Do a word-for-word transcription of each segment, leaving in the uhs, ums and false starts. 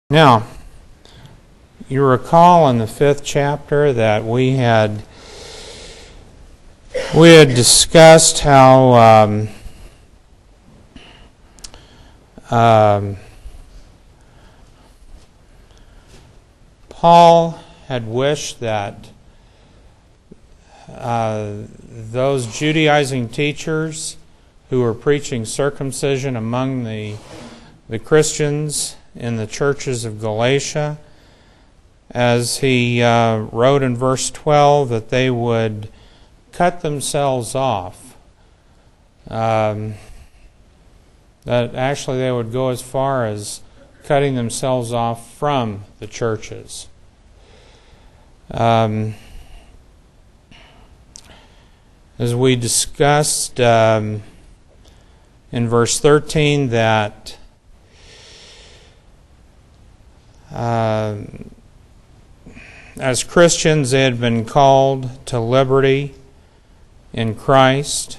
Now, you recall in the fifth chapter that we had we had discussed how um, um, Paul had wished that uh, those Judaizing teachers who were preaching circumcision among the the Christians in the churches of Galatia, as he uh, wrote in verse twelve, that they would cut themselves off. Um, that actually they would go as far as cutting themselves off from the churches. Um, as we discussed um, in verse thirteen, that Uh, as Christians, they had been called to liberty in Christ.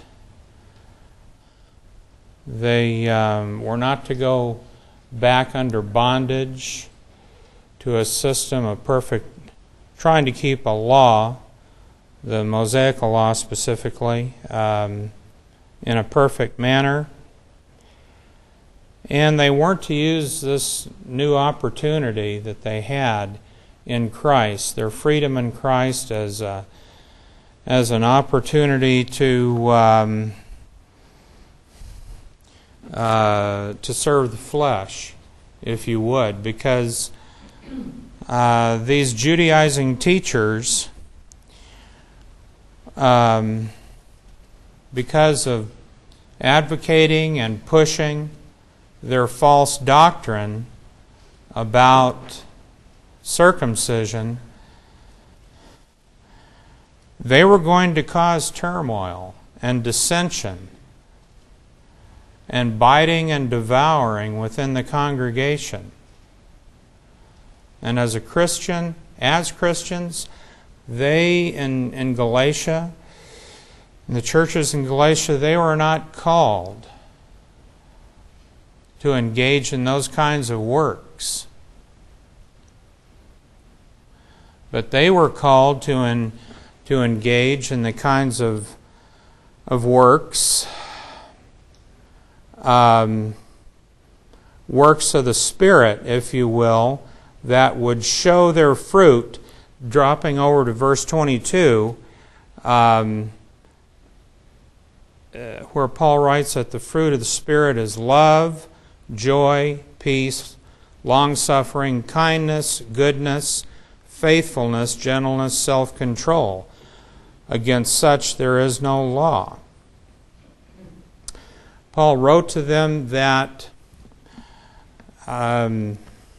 They um, were not to go back under bondage to a system of perfect, trying to keep a law, the Mosaic law specifically, um, in a perfect manner. And they weren't to use this new opportunity that they had in Christ, their freedom in Christ, as a, as an opportunity to um, uh, to serve the flesh, if you would, because uh, these Judaizing teachers, um, because of advocating and pushing their false doctrine about circumcision, they were going to cause turmoil and dissension and biting and devouring within the congregation. And as a Christian, as Christians, they in, in Galatia, in the churches in Galatia, they were not called to engage in those kinds of works. But they were called to en, to engage in the kinds of of works, um, works of the Spirit, if you will, that would show their fruit. Dropping over to verse twenty-two, um, uh, where Paul writes that the fruit of the Spirit is love, joy, peace, long-suffering, kindness, goodness, faithfulness, gentleness, self-control. Against such there is no law. Paul wrote to them that um,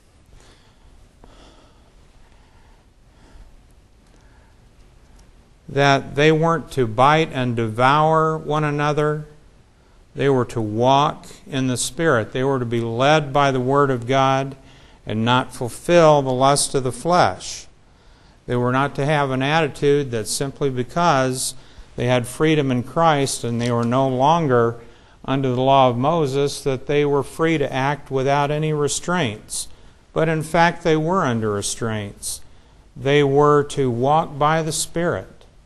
that they weren't to bite and devour one another. They were to walk in the Spirit. They were to be led by the Word of God and not fulfill the lust of the flesh. They were not to have an attitude that simply because they had freedom in Christ and they were no longer under the law of Moses, that they were free to act without any restraints. But in fact, they were under restraints. They were to walk by the Spirit.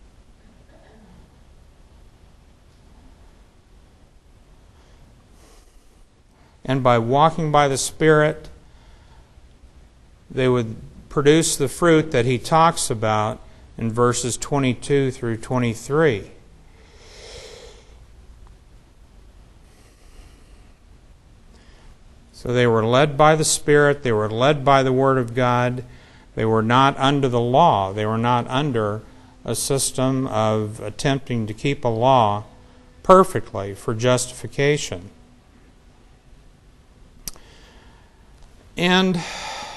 And by walking by the Spirit, they would produce the fruit that he talks about in verses twenty-two through twenty-three. So they were led by the Spirit, they were led by the Word of God, they were not under the law, they were not under a system of attempting to keep a law perfectly for justification. And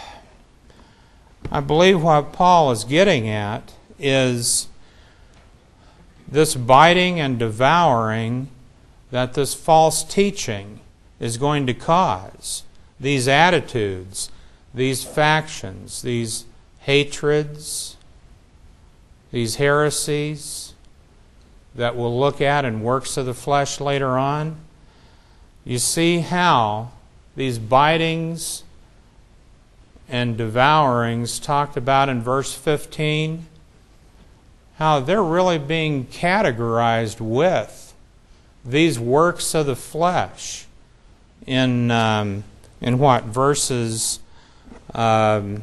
I believe what Paul is getting at is this biting and devouring that this false teaching is going to cause. These attitudes, these factions, these hatreds, these heresies that we'll look at in works of the flesh later on. You see how these bitings and devourings talked about in verse fifteen, how they're really being categorized with these works of the flesh in um, in what, verses um,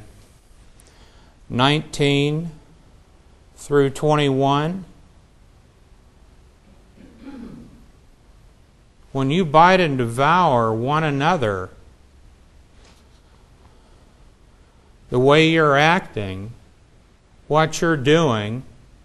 nineteen through twenty-one. When you bite and devour one another, the way you're acting, what you're doing,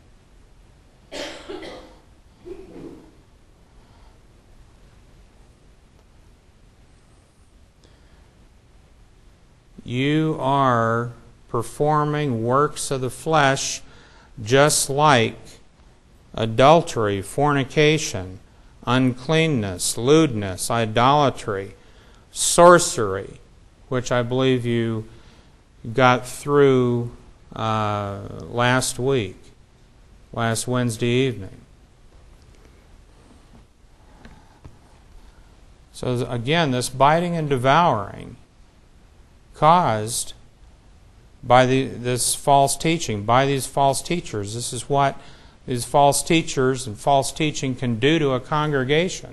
you are performing works of the flesh, just like adultery, fornication, uncleanness, lewdness, idolatry, sorcery, which I believe you got through uh, last week, last Wednesday evening. So again, this biting and devouring caused by the, this false teaching, by these false teachers. This is what these false teachers and false teaching can do to a congregation.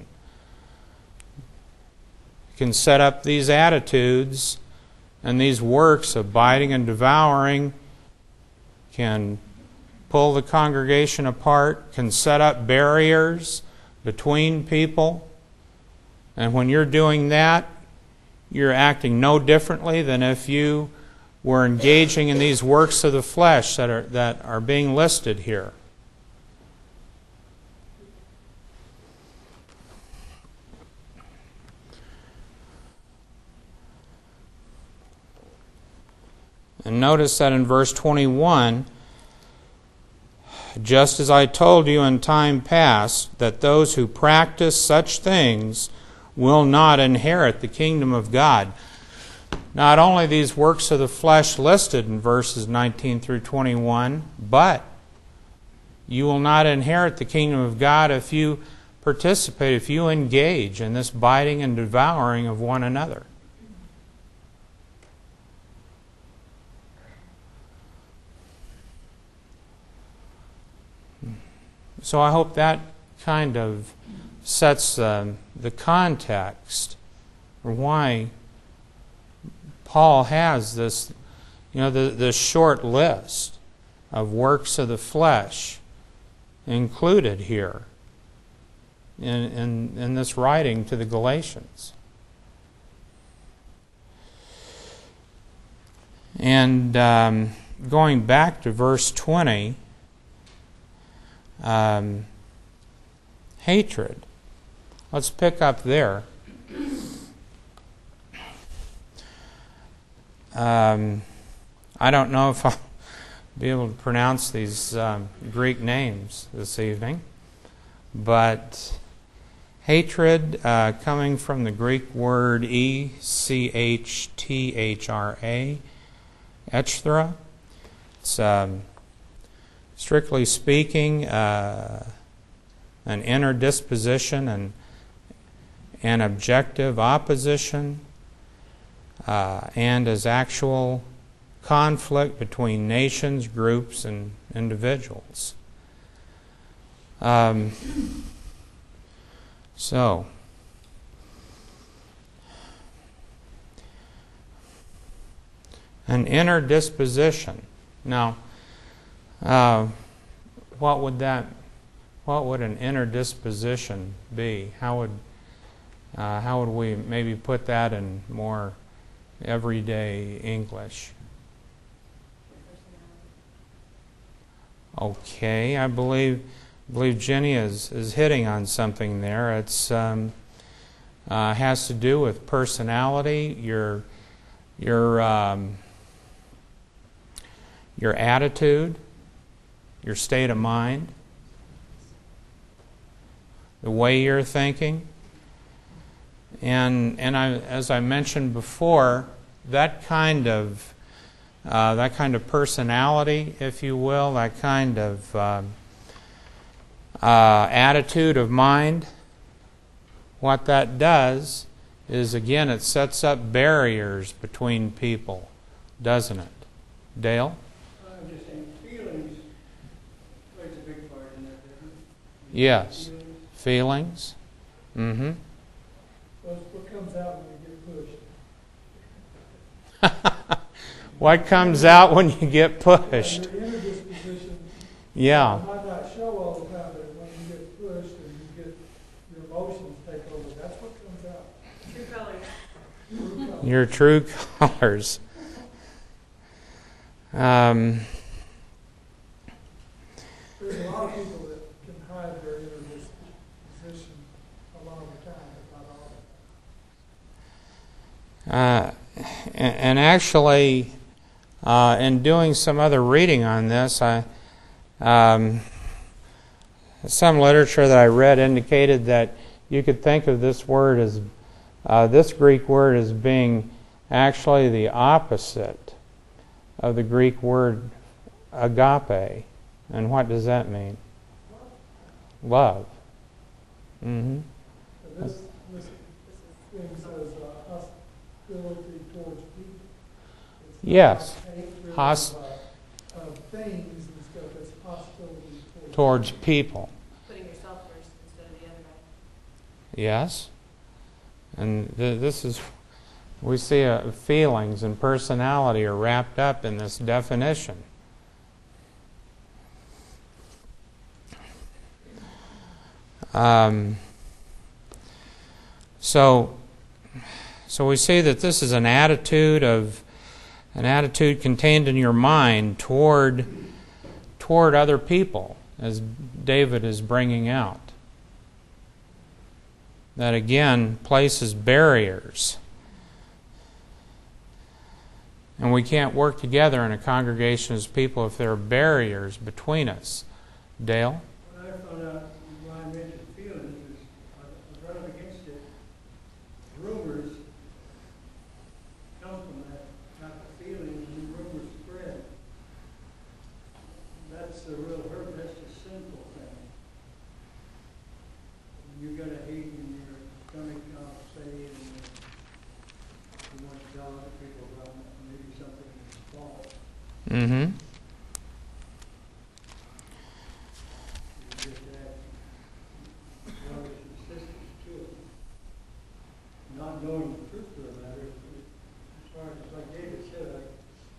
It can set up these attitudes and these works of biting and devouring, can pull the congregation apart, can set up barriers between people. And when you're doing that, you're acting no differently than if you were engaging in these works of the flesh that are, that are being listed here. And notice that in verse twenty-one, just as I told you in time past, that those who practice such things will not inherit the kingdom of God. Not only these works of the flesh listed in verses nineteen through twenty-one, but you will not inherit the kingdom of God if you participate, if you engage in this biting and devouring of one another. So I hope that kind of sets uh, the context for why Paul has this, you know, the, the short list of works of the flesh included here in, in, in this writing to the Galatians. And um, going back to verse twenty, um, hatred. Let's pick up there. Um, I don't know if I'll be able to pronounce these um, Greek names this evening, but hatred, uh, coming from the Greek word E C H T H R A, echthra. It's, um, strictly speaking, uh, an inner disposition and an objective opposition, uh, and as actual conflict between nations, groups, and individuals. Um, so, an inner disposition. Now, uh, what would that? What would an inner disposition be? How would uh, how would we maybe put that in more everyday English? Okay, I believe I believe Jenny is is hitting on something there. It's um, uh, has to do with personality, your your um, your attitude, your state of mind, the way you're thinking. And and I, as I mentioned before, that kind of uh, that kind of personality, if you will, that kind of uh, uh, attitude of mind, what that does is, again, it sets up barriers between people doesn't it? Dale? I'm just saying feelings plays a big part in that, doesn't it? Yes. Feelings. Feelings. Mm-hmm. Well, it's what comes out when you get pushed. What comes out when you get pushed? Your inner disposition Yeah. might not show all the time, but when you get pushed and you get your emotions take over, that's what comes out. True colors. True colors. Your true colors. Um, There's a lot of people that can hide their inner disposition a lot of the time, but not all. uh, and, and actually, uh, in doing some other reading on this, I um, some literature that I read indicated that you could think of this word as uh, this Greek word as being actually the opposite of the Greek word agape. And what does that mean? Love. Mm-hmm. This, this thing says uh, hostility towards people. It's Yes. not hatred Host- of, uh, of things and stuff. It's hostility towards, Towards people. Putting yourself first instead of the other guy. Yes. And th- this is, we see uh, feelings and personality are wrapped up in this definition. Um, so, so we see that this is an attitude of, an attitude contained in your mind toward, toward other people, as David is bringing out. That again places barriers. And we can't work together in a congregation as people if there are barriers between us. Dale? When I found out why I mentioned feelings, is I was right up against it. Rumors come from that type of feelings, and rumors spread. That's the real hurt. That's the sinful thing. You got a hate in your stomach, I'll say, and you want to tell other people about maybe something that's false. Mm-hmm. You just add brothers and sisters to it. Not knowing the truth of the matter, as far as, like David said, like,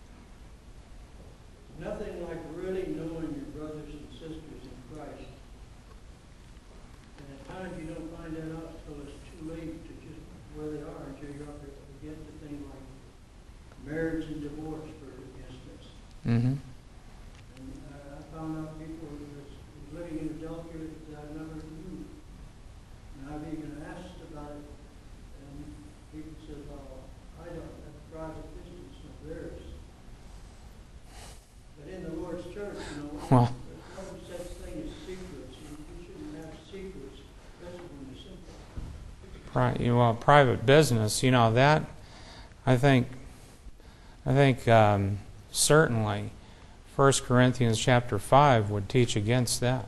nothing like really knowing your brothers and sisters in Christ. And at times you don't find that out until it's too late to just where they are, until you're up against a thing like marriage and divorce, for instance. Mm-hmm. And uh, I found out people who was living in adultery that I never knew. And I've even asked about it, and people said, well, I don't, that's private business of theirs. But in the Lord's church, you know, Well. there's no such thing as secrets. You, you shouldn't have secrets, especially when you're simple. Right. You well, private business. You know that. I think. I think um, certainly, First Corinthians chapter five would teach against that.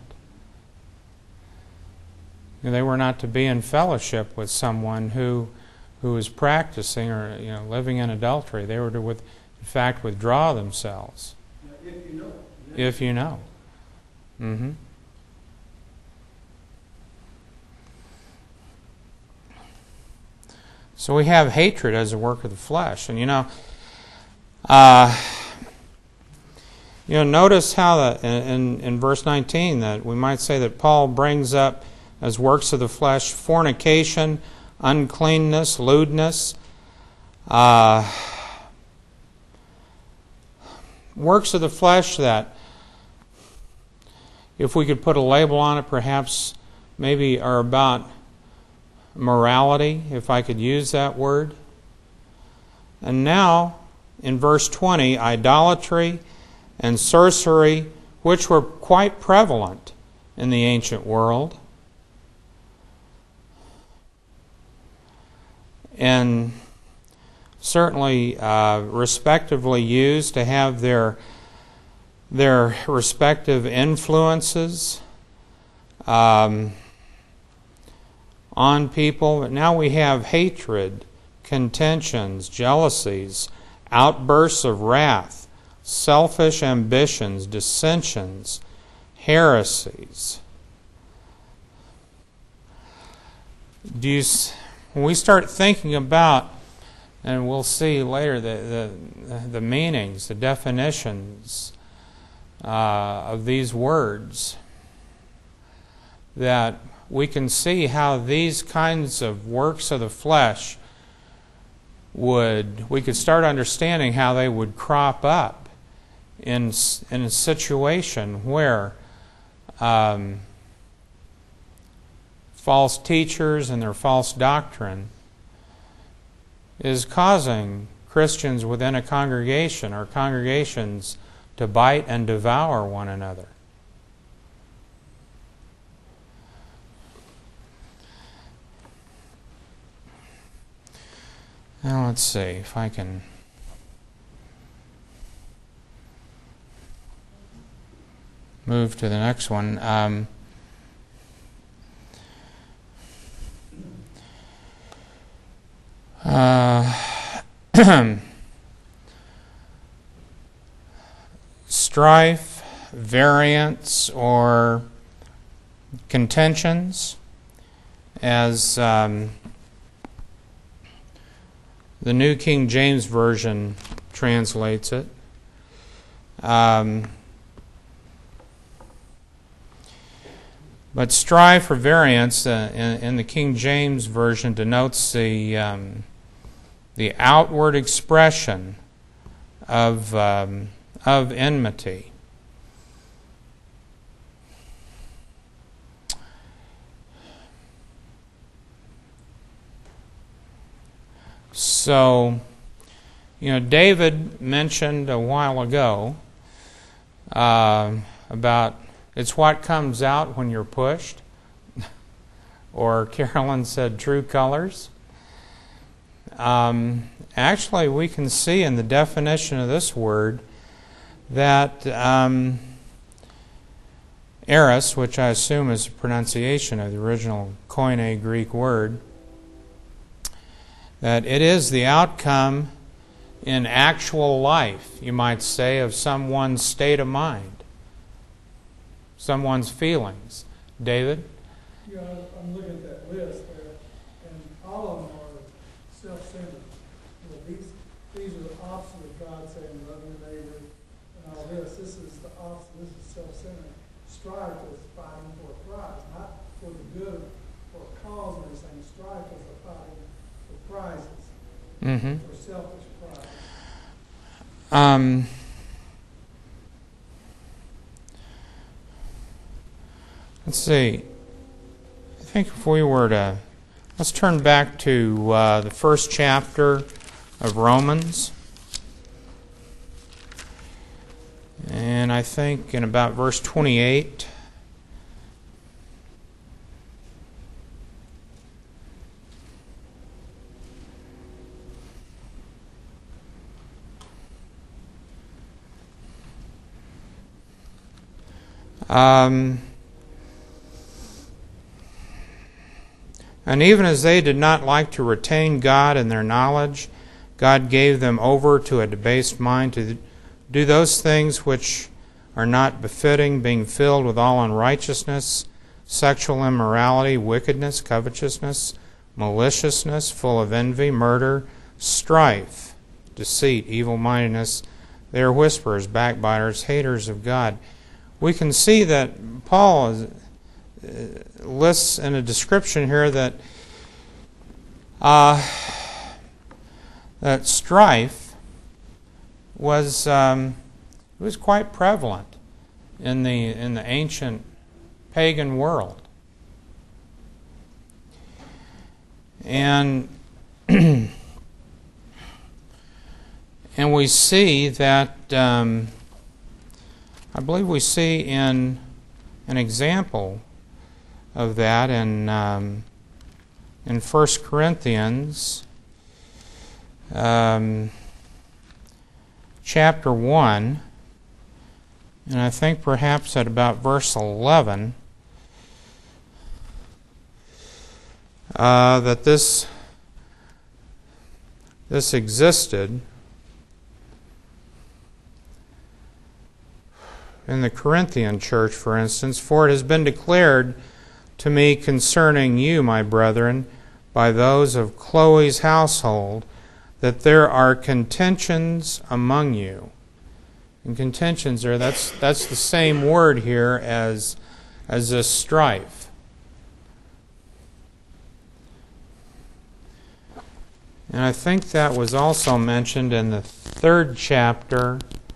You know, they were not to be in fellowship with someone who, who is practicing or you know living in adultery. They were to, with, in fact, withdraw themselves. Now, if you know it. If you know. Mm-hmm. So we have hatred as a work of the flesh, and you know, uh, you know, notice how that in, in verse nineteen that we might say that Paul brings up as works of the flesh fornication, uncleanness, lewdness, uh, works of the flesh that, if we could put a label on it, perhaps maybe are about morality, if I could use that word. And now, in verse twenty, idolatry and sorcery, which were quite prevalent in the ancient world, and certainly uh, respectively used to have their their respective influences um, on people. But now we have hatred, contentions, jealousies, outbursts of wrath, selfish ambitions, dissensions, heresies. Do you, when we start thinking about, and we'll see later the the, the meanings, the definitions uh, of these words, that we can see how these kinds of works of the flesh would, we could start understanding how they would crop up in, in a situation where um, false teachers and their false doctrine is causing Christians within a congregation or congregations to bite and devour one another. Now let's see if I can move to the next one. Um, uh, strife, variance, or contentions, as um, the New King James Version translates it. Um, but strife or variance uh, in, in the King James Version denotes the um, the outward expression of um, of enmity. So, you know, David mentioned a while ago uh, about it's what comes out when you're pushed, or Carolyn said true colors. Um, actually, we can see in the definition of this word that um, eros, which I assume is a pronunciation of the original Koine Greek word, that it is the outcome in actual life, you might say, of someone's state of mind, someone's feelings. David? Yeah, I'm looking at that list there, and all of them are self-centered. You know, these, these are the opposite of God saying, love your neighbor, and all this. This is the opposite. This is self-centered. Strife is fighting for a prize, not for the good or a cause or anything. Strife is a fighting for prizes, Mm-hmm. for selfish pride. Um, let's see. I think if we were to, let's turn back to uh, the first chapter of Romans. And I think in about verse twenty-eight. Um, and even as they did not like to retain God in their knowledge, God gave them over to a debased mind to do those things which are not befitting, being filled with all unrighteousness, sexual immorality, wickedness, covetousness, maliciousness, full of envy, murder, strife, deceit, evil-mindedness. They are whisperers, backbiters, haters of God. We can see that Paul is, uh, lists in a description here that uh, that strife was um, was quite prevalent in the in the ancient pagan world, and and we see that. Um, I believe we see in an example of that in um, in First Corinthians um, chapter one, and I think perhaps at about verse eleven, uh, that this this existed. in the Corinthian church, for instance, for it has been declared to me concerning you, my brethren, by those of Chloe's household, that there are contentions among you. And contentions are, that's that's the same word here as, as this strife. And I think that was also mentioned in the third chapter.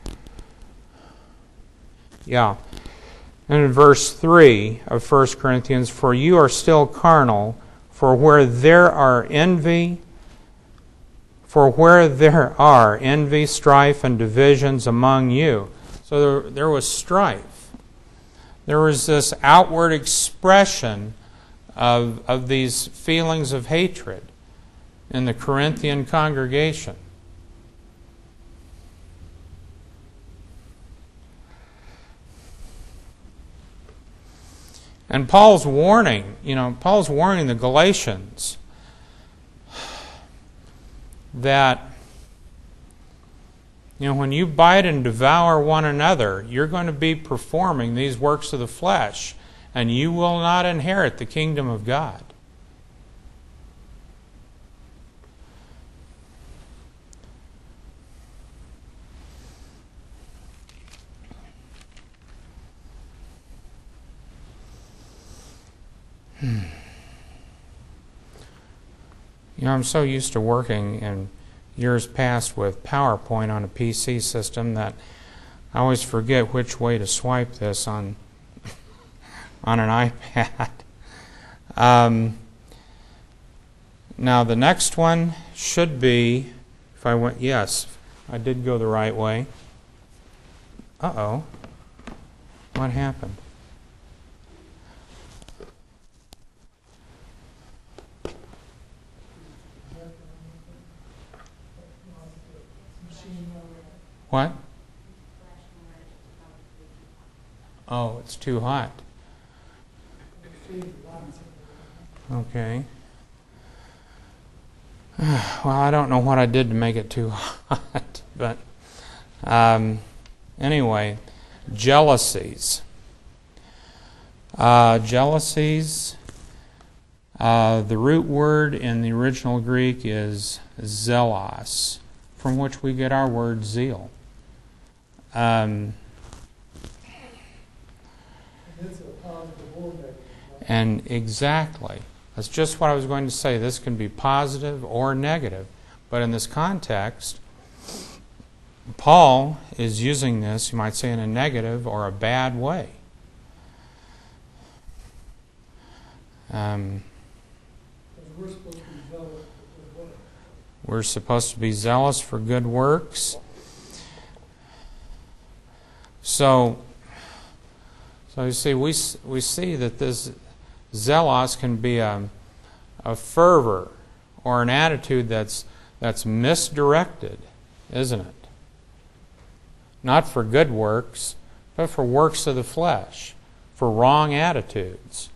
Yeah. And in verse three of First Corinthians, for you are still carnal, for where there are envy, for where there are envy, strife, and divisions among you. So there, there was strife. There was this outward expression of, of these feelings of hatred in the Corinthian congregation. And Paul's warning, you know, Paul's warning the Galatians that, you know, when you bite and devour one another, you're going to be performing these works of the flesh, and you will not inherit the kingdom of God. Hmm. You know, I'm so used to working in years past with PowerPoint on a P C system that I always forget which way to swipe this on on an iPad. Um, now the next one should be, if I went, yes, I did go the right way. Uh-oh. What happened? What? Oh, it's too hot. Okay. Well, I don't know what I did to make it too hot, but um, anyway, jealousies. Uh, jealousies. Uh, the root word in the original Greek is zelos, from which we get our word zeal. Um, It's a positive or negative. and exactly. That's just what I was going to say. This can be positive or negative. But in this context, Paul is using this, you might say, in a negative or a bad way. Um, Because we're supposed to be zealous for good works. we're supposed to be zealous for good works. So, so you see, we we see that this zealous can be a, a fervor or an attitude that's that's misdirected, isn't it? Not for good works, but for works of the flesh, for wrong attitudes,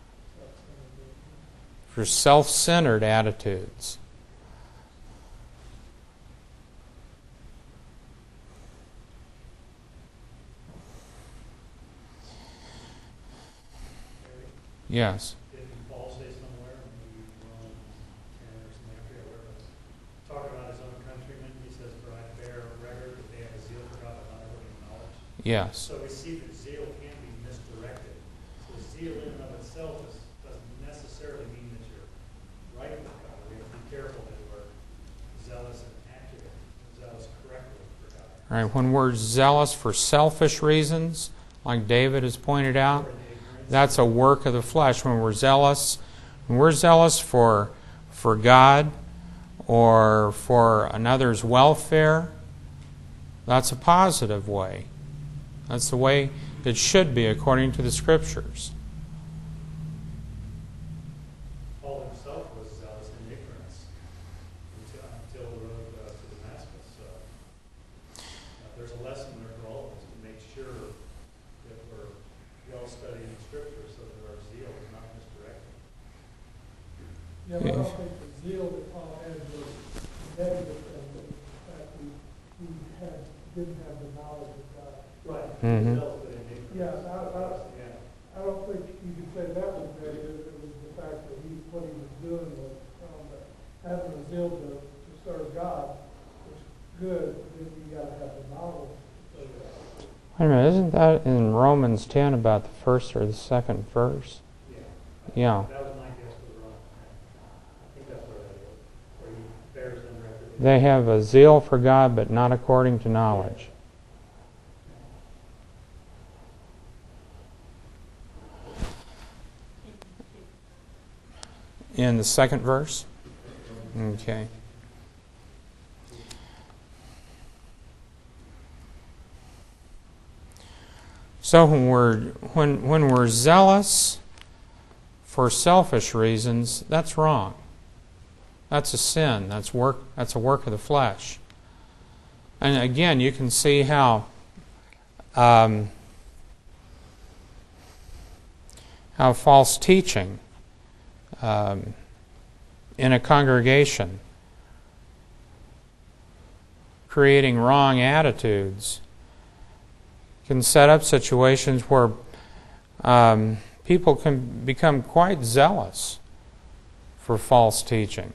for self-centered attitudes. Yes. Didn't Paul say somewhere, maybe Romans ten or something, I forget where it was, talking about his own countrymen, he says, for I bear record that they have a zeal for God but not according to knowledge. Yes. So we see that zeal can be misdirected. So zeal in and of itself is, doesn't necessarily mean that you're right with God. We have to be careful that we're zealous and accurate, zealous correctly for God. All right. When we're zealous for selfish reasons, like David has pointed out, that's a work of the flesh. When we're zealous, when we're zealous for for God or for another's welfare, that's a positive way. That's the way it should be according to the Scriptures. Paul himself was zealous in ignorance until, until the road uh, to Damascus. So uh, there's a lesson there for all of us to make sure that we're well studying Scripture so that our zeal is not misdirected. Yeah, but I don't think the zeal that Paul had was negative, and the fact we, we had, didn't have the knowledge of God. Right. Mhm. Zealous, but in Yeah, I, I, Yeah. I don't think you could say that was negative, it was the fact that he, what he was doing was, um, that having a zeal to, to serve God was good, but then you gotta have the knowledge to serve God. Wait a minute, isn't that in Romans ten about the first or the second verse? Yeah. Yeah. That was my guess was wrong. I think that's where that is, where he bears them record. They have a zeal for God, but not according to knowledge. In the second verse? Okay. So when we're when when we're zealous for selfish reasons, that's wrong. That's a sin. That's work that's a work of the flesh. And again, you can see how um, how false teaching um, in a congregation, creating wrong attitudes, can set up situations where um, people can become quite zealous for false teaching.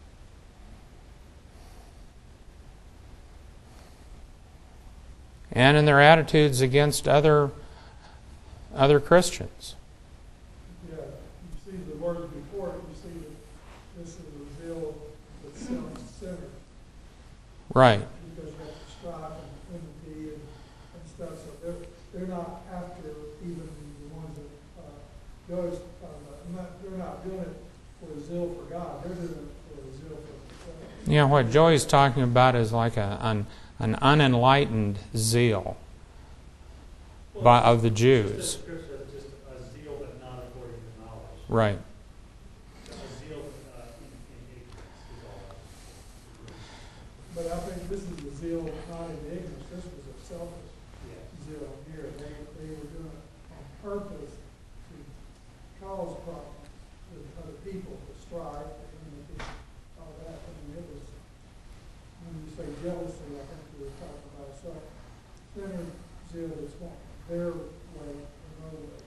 And in their attitudes against other other Christians. Yeah, you see the words before it, you see that this is a zeal that's self-centered. Right. Because you have to strive and enmity and, and stuff, so they're, they're not after even the ones that, uh, goes, uh, not, they're not doing it for a zeal for God, they're doing it for a zeal for themselves. You know, what Joey's talking about is like a, an, an unenlightened zeal by, of the Jews. Just a zeal, but not according to knowledge. Right. A zeal uh, in, in ignorance is all. But I think this is the zeal not in ignorance, this was a selfish Yeah. zeal here. They, they were doing it on purpose to cause problems with other people, to strife, and all that. I mean, it was, when you say jealousy, I think we were talking about self-centered zeal that's wanting their way or no way.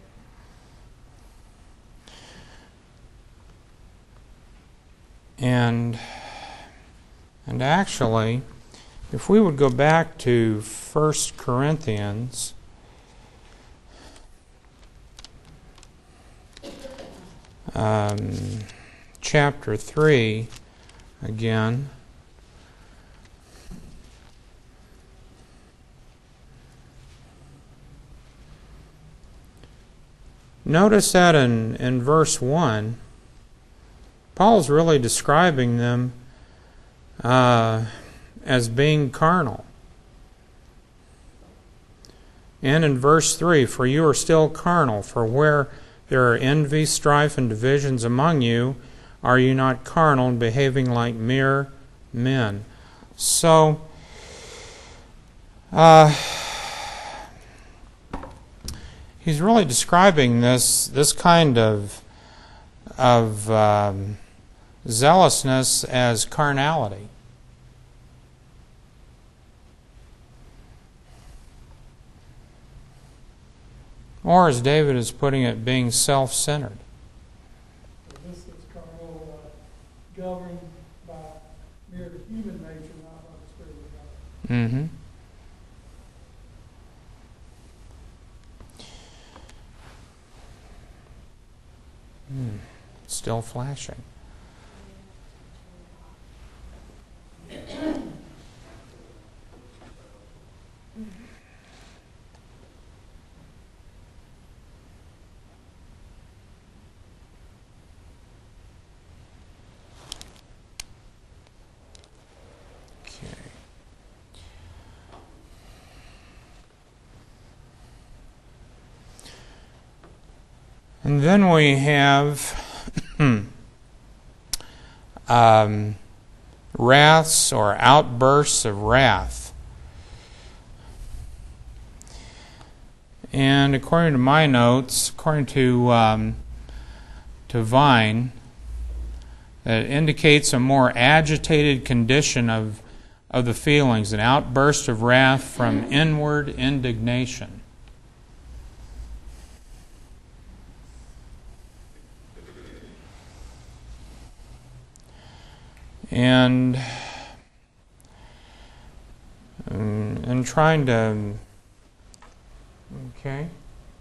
And and actually, if we would go back to First Corinthians, um, chapter three, again. Notice that in, in verse one, Paul's really describing them uh, as being carnal. And in verse three, for you are still carnal, for where there are envy, strife, and divisions among you, are you not carnal and behaving like mere men? So, uh, he's really describing this this kind of of um, zealousness as carnality. Or, as David is putting it, being self-centered. So this is carnal, uh, governed by mere human nature, not by the Spirit of God. Mm-hmm. Hmm. Still flashing. Okay. And then we have um, wraths or outbursts of wrath. And according to my notes, according to um, to Vine, that indicates a more agitated condition of of the feelings, an outburst of wrath from inward indignation. And and trying to, okay.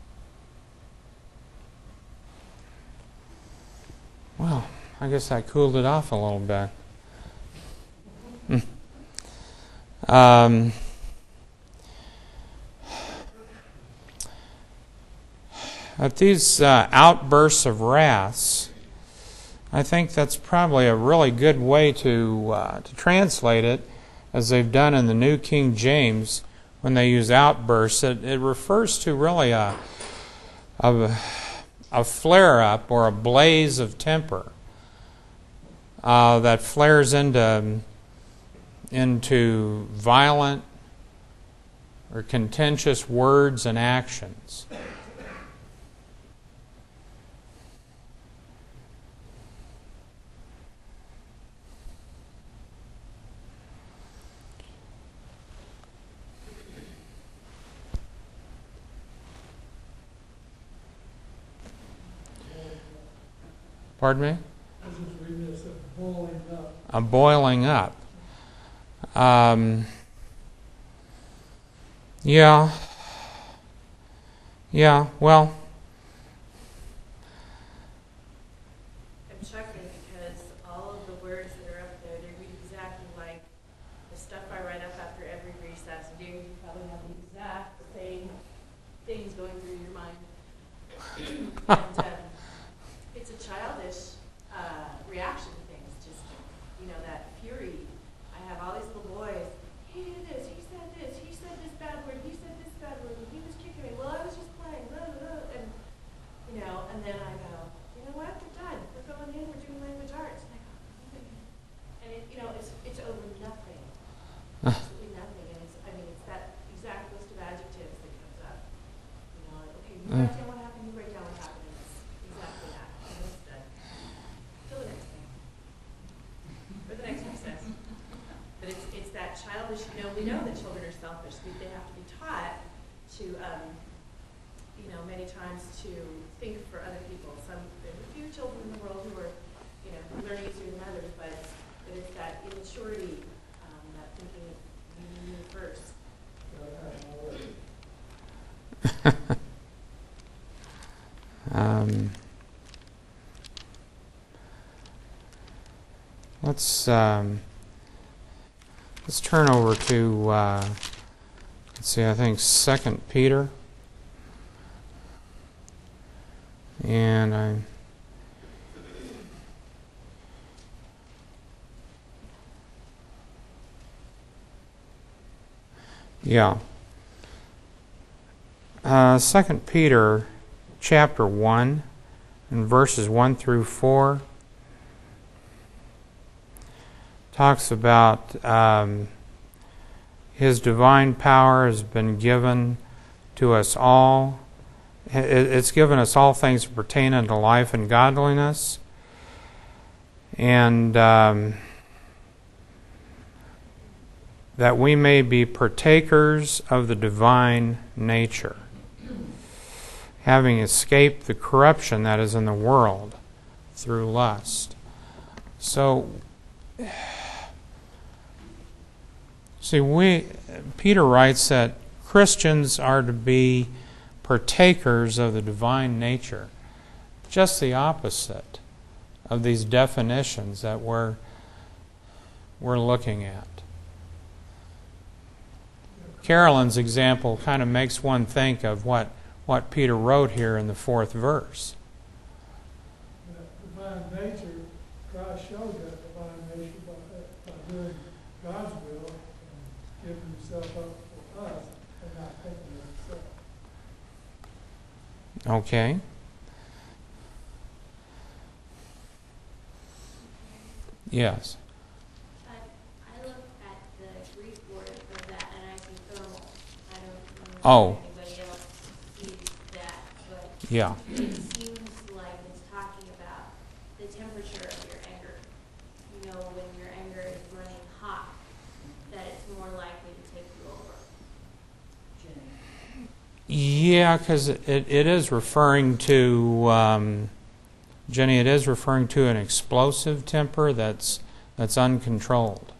Well, I guess I cooled it off a little bit. um, at these uh, outbursts of wrath, I think that's probably a really good way to uh, to translate it, as they've done in the New King James when they use outbursts. It, it refers to really a, a, a flare-up or a blaze of temper uh, that flares into, into violent or contentious words and actions. Pardon me? I was just reading this, uh, boiling up. A boiling up. Um, yeah. Yeah, well, I'm chuckling because all of the words that are up there, they read exactly like the stuff I write up after every recess. Do you probably have the exact same things going through your mind? and um, it's a childish uh, reaction to things. Just, you know, that fury. I have all these little boys. He did this. He said this. He said this bad word. He said this bad word. And he was kicking me. Well, I was just playing. Blah, blah, blah. And you know, and then I go, you know what? We're done. We're going in. We're doing language arts. And I go, and it, you know, it's it's over nothing. Absolutely nothing. And it's, I mean, it's that exact list of adjectives that comes up. You know, like, okay, you write down what happened. You write down what happened. And it's exactly that. And it's done. Till the next thing. Or the next recess. But it's it's that childish. You know, we know that children are selfish. We, they have to be taught to. Um, you know, many times to think for other people. Some, there are a few children in the world who are, you know, learning easier than others, but, but it's that immaturity, um, that thinking you need first. um, let's um, let's turn over to uh, let's see. I think Second Peter. And I yeah. Uh, Second Peter chapter one and verses one through four talks about um, His divine power has been given to us all. It's given us all things that pertain unto life and godliness. And um, that we may be partakers of the divine nature, having escaped the corruption that is in the world through lust. So, see, we Peter writes that Christians are to be partakers of the divine nature. Just the opposite of these definitions that we're we're looking at. Carolyn's example kind of makes one think of what, what Peter wrote here in the fourth verse. The divine nature, Christ showed that divine nature by, by doing God's will and giving Himself up for us and not taking it Himself. Okay. Yes. I, I looked at the Greek word for that and I see thermal. I don't know Oh. if anybody else sees that, but Yeah. it seems like it's talking about the temperature of your anger. You know, when your anger is running hot, that it's more likely to take you over. Yeah, because it, it is referring to, um, Jenny, it is referring to an explosive temper that's that's uncontrolled.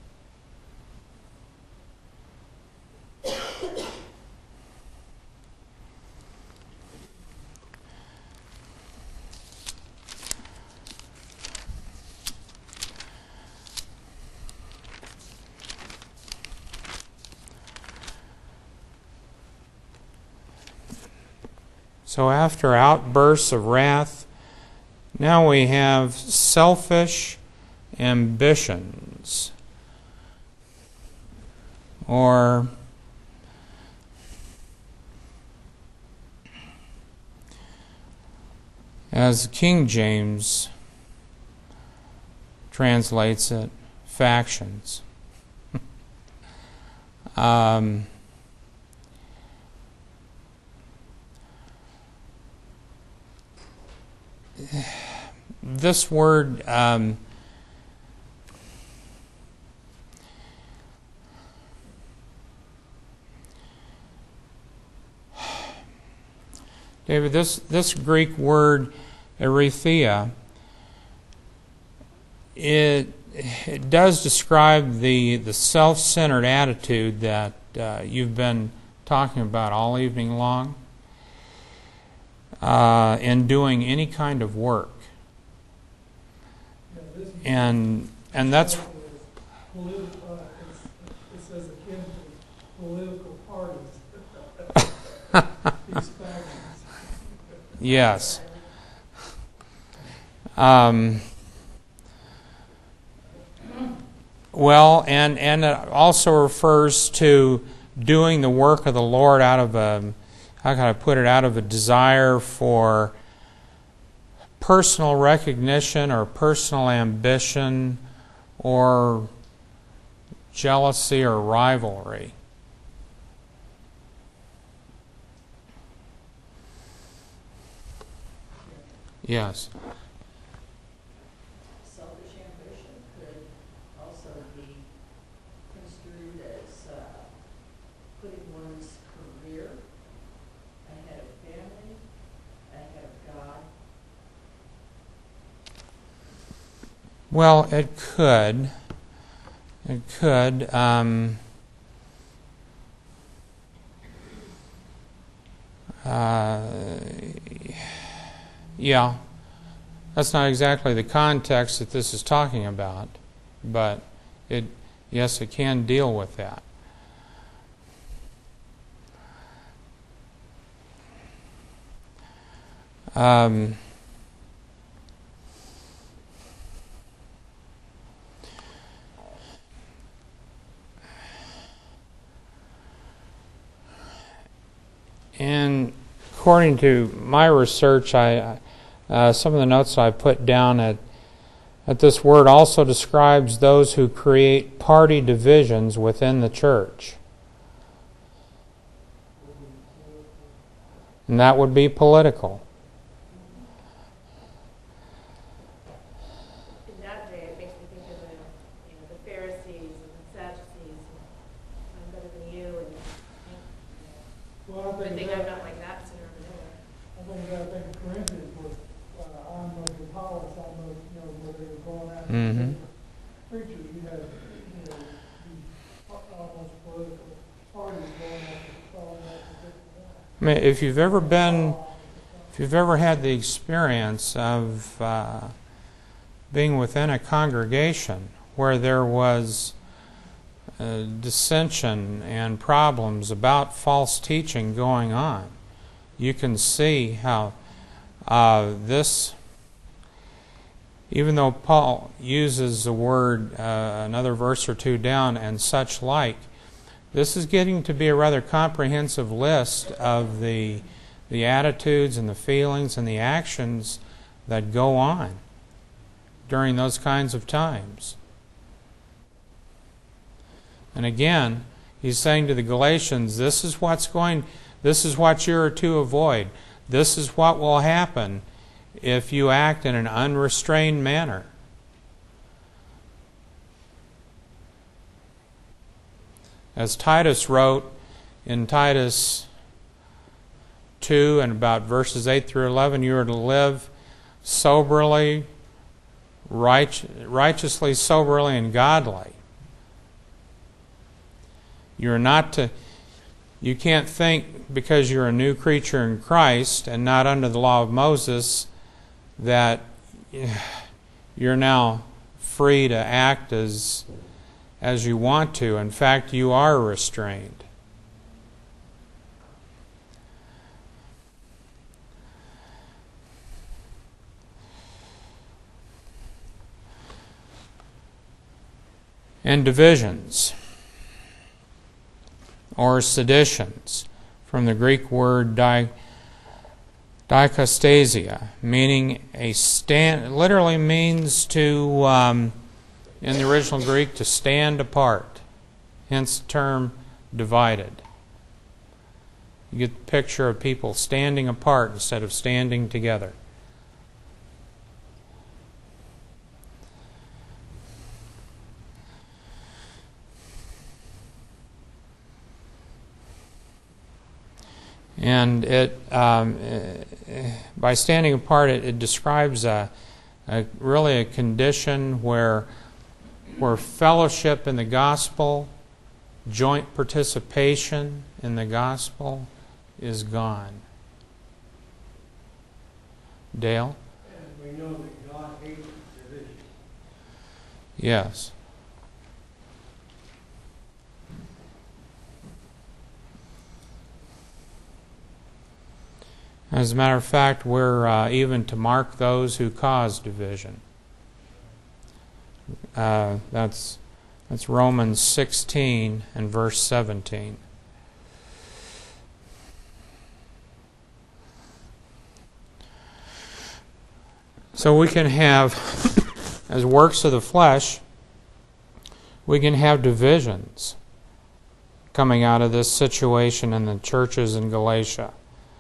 So after outbursts of wrath, now we have selfish ambitions, or as King James translates it, factions. um, This word um, David, this, this Greek word erythia, it, it does describe the, the self-centered attitude that uh, you've been talking about all evening long uh, in doing any kind of work. And and that's Political, uh, it's, it says akin to political parties. These factions. yes. Um, well, and and it also refers to doing the work of the Lord out of a, how can I put it, out of a desire for personal recognition or personal ambition or jealousy or rivalry. Yes. Selfish ambition could also be construed as uh, putting one's career ahead of family, ahead of God. Well, it could. It could. Um, uh, yeah. That's not exactly the context that this is talking about, but it, yes, it can deal with that. Um, And according to my research, I uh, some of the notes I put down at that this word also describes those who create party divisions within the church, and that would be political. In that day, it makes me think of the, you know, the Pharisees and the Sadducees, and I'm better than you, and Well, I good think thing that, I'm not like that sinner over there. I think that, I think of Corinthians was, uh, I'm of Apollos, I'm of, you know, where they were going after Mhm. preachers, you had, you know, these almost political parties going after, going after different I mean, if you've ever been, if you've ever had the experience of uh, being within a congregation where there was uh, dissension and problems about false teaching going on, you can see how uh, this, even though Paul uses the word uh, another verse or two down and such like, this is getting to be a rather comprehensive list of the the attitudes and the feelings and the actions that go on during those kinds of times. And again, he's saying to the Galatians, this is what's going, this is what you're to avoid. This is what will happen if you act in an unrestrained manner. As Titus wrote in Titus two and about verses eight through eleven, you are to live soberly, right, righteously, soberly, and godly. You're not to, you can't think because you're a new creature in Christ and not under the law of Moses that you're now free to act as, as you want to. In fact, you are restrained. And divisions or seditions, from the Greek word di, dikastasia, meaning a stand, literally means to, um, in the original Greek, to stand apart. Hence the term divided. You get the picture of people standing apart instead of standing together. And it, um, by standing apart, it, it describes a, a really a condition where, where fellowship in the gospel, joint participation in the gospel, is gone. Dale? And we know that God hates division. Yes. As a matter of fact, we're uh, even to mark those who cause division. Uh, that's that's Romans sixteen and verse seventeen. So we can have, as works of the flesh, we can have divisions coming out of this situation in the churches in Galatia.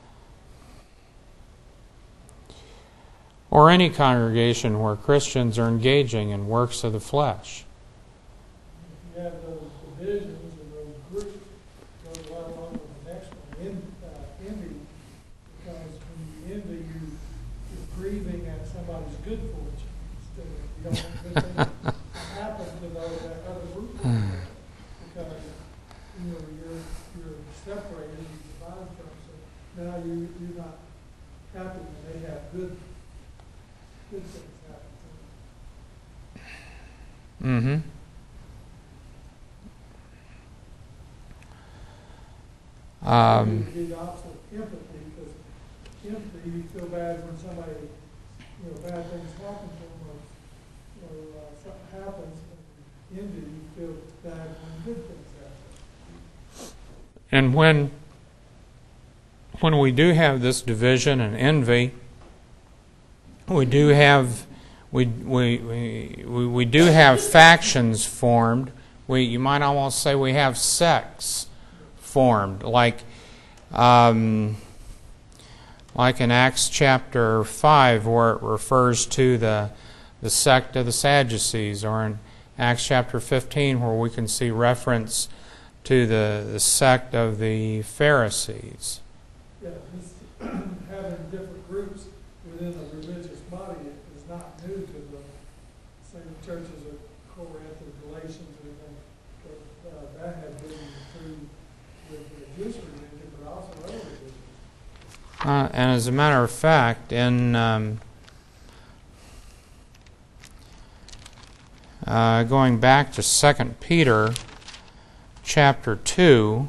Or any congregation where Christians are engaging in works of the flesh. If you have those divisions and those groups, goes right along with the next one, en, uh, envy. Because when you envy, you, you're grieving at somebody's good fortune instead of you don't want good things to happen to those that other group. Because you know you're you're separated, you divide from so now you you're not happy when they have good. Good things happen to them. Mm-hmm. Um, it would be the opposite of empathy, because empathy, you feel bad when somebody, you know, bad things happen to them, or, or uh, something happens, and envy, you feel bad when good things happen. and when when we do have this division and envy, we do have we we we we do have factions formed. We you might almost say we have sects formed, like um, like in Acts chapter five, where it refers to the the sect of the Sadducees, or in Acts chapter fifteen, where we can see reference to the, the sect of the Pharisees. Yeah, this, having different groups within a religious body is not new to the same churches of Corinth or Galatians or anything. But, uh, that had been true with the Jewish religion, but also other religions. Uh, and as a matter of fact, in um, uh, going back to Second Peter chapter two,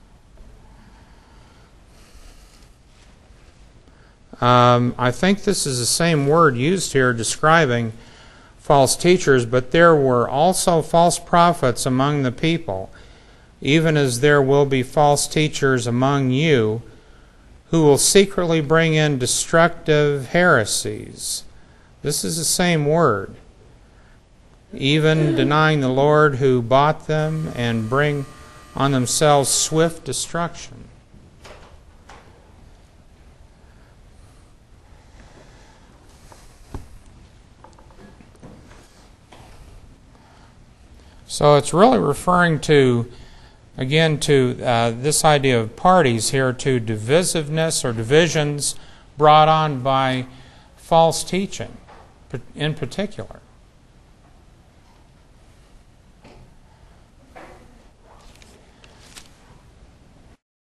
um, I think this is the same word used here describing false teachers, but there were also false prophets among the people, even as there will be false teachers among you, who will secretly bring in destructive heresies. This is the same word. Even denying the Lord who bought them, and bring on themselves swift destruction. So it's really referring to, again, to uh, this idea of parties here, to divisiveness or divisions brought on by false teaching in particular.